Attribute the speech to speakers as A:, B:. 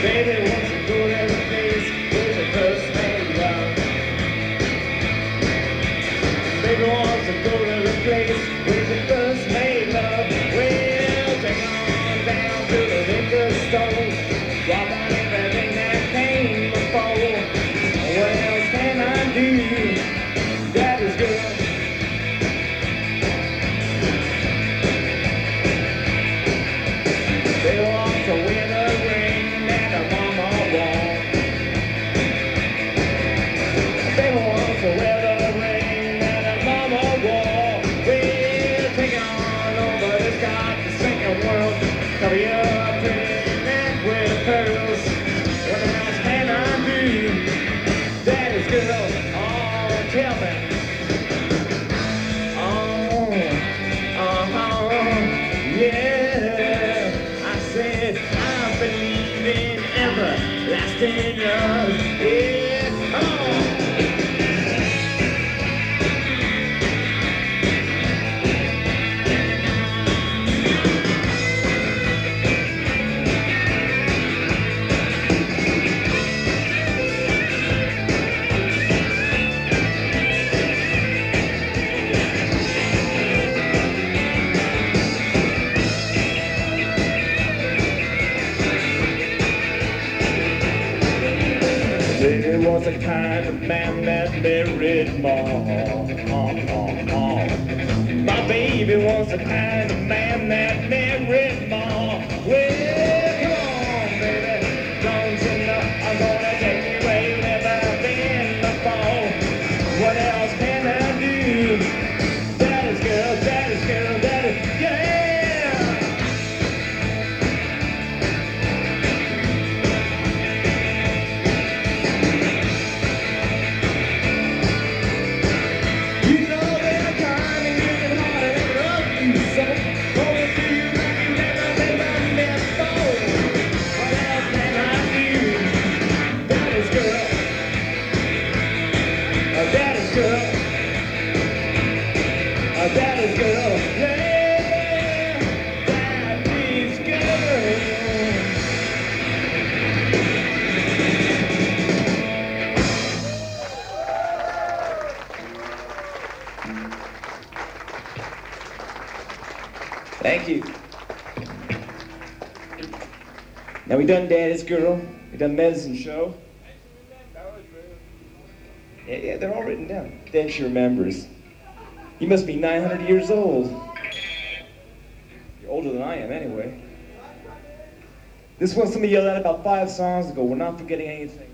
A: Baby wants to go to the place where the first made love. Baby wants to go to the place where the first made love. Well, take on down to the liquor store, drop on everything that came before. What else can I do? That is good. They want to win a ring that her mama won. They want to wear the ring that her mama wore. We're taking on over this God-forsaken world. Cover your pretty neck with pearls. What else can I do? That is girl, oh, tell me. Yeah, I said I believe in everlasting love. Yeah, come on. There was a kind of man that married Ma. My baby was the kind of man that married Ma. Well, come on, baby, don't you know I'm gonna take you away never been before. What else can I do? That is girl, that is girl, that is, yeah. That is girl, yeah, that is girl. Thank you. Now we done Daddy's Girl, we done Medicine Show. Yeah, they're all written down. Then she remembers. You must be 900 years old. You're older than I am, anyway. This one's somebody yelled out about 5 songs ago. We're not forgetting anything.